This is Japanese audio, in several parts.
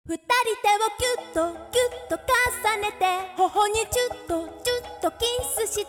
二人手をキュッとキュッと重ねて頬にチュッとチュッとキスした。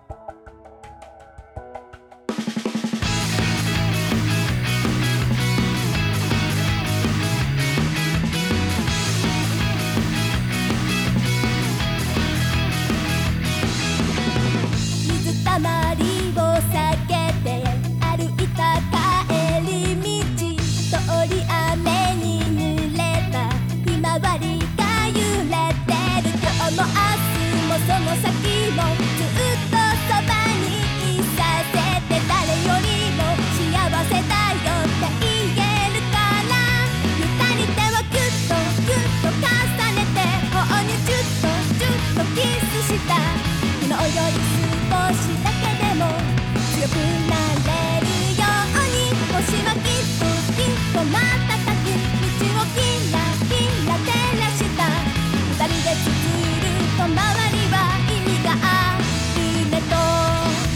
水たまりを避けて歩いた帰り道、通り雨に濡れたひまわりが揺れてる。今日も明日もその先もずっとそばにいさせて、誰よりも幸せだよって言えるから、二人手をキュッとキュッと重ねて頬にチュッとチュッとキスした。昨日より少しだけでも強くなれるように、星はきっときっと瞬く道をキラキラ照らした。二人で作ると周りは意味があるねと。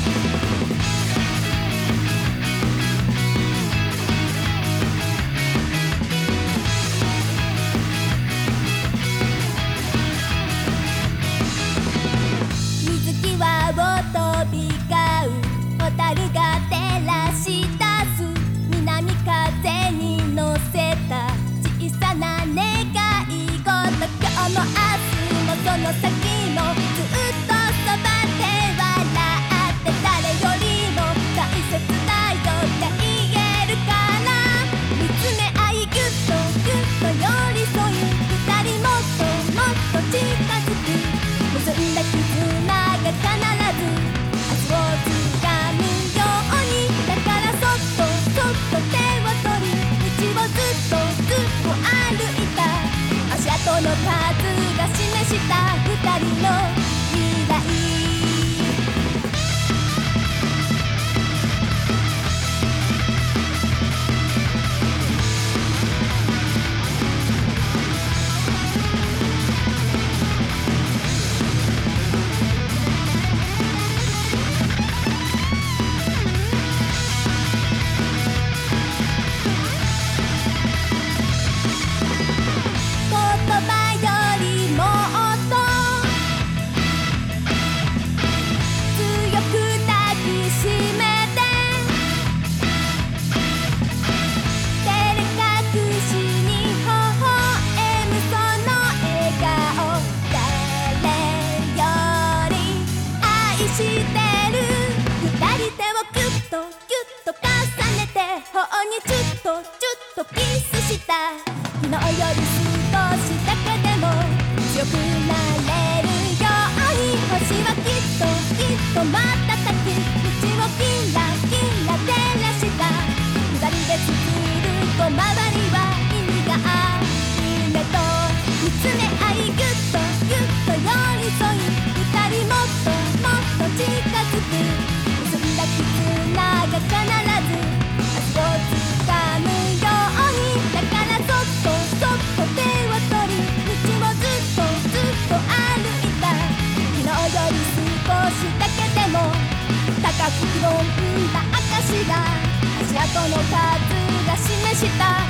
水際を飛び交うホタルが照らし出す。南風に乗せた小さな願い事、今日も明日もその先もずっとそばで笑って、誰よりも大切だよって言えるから、見つめ合いギュッとギュッと寄り添い、二人もっともっと近づく。結んだ絆が必ず明日をつかむように、だからそっとそっと手を取り道をずっとずっと歩いた。足跡の数が示した二人の未来。言葉よりもっと強く抱きしめて、照れ隠しに微笑むその笑顔、誰より愛してる。二人手をキュッとキュッと重ねて頬にチュッとチュッとキスした。昨日より少しだけでも強くなれるように、星はきっときっと瞬く道をキラキラ照らした。二人で作ると周りは意味があるねと。見つめ合いギュッとギュッと寄り添い、二人もっともっと近づく。結んだ絆が必ず明日をつかむように、だからそっとそっと手を取り道をずっとずっと歩いた。昨日より少しだけでも高く広んだ証が足跡の数が示した。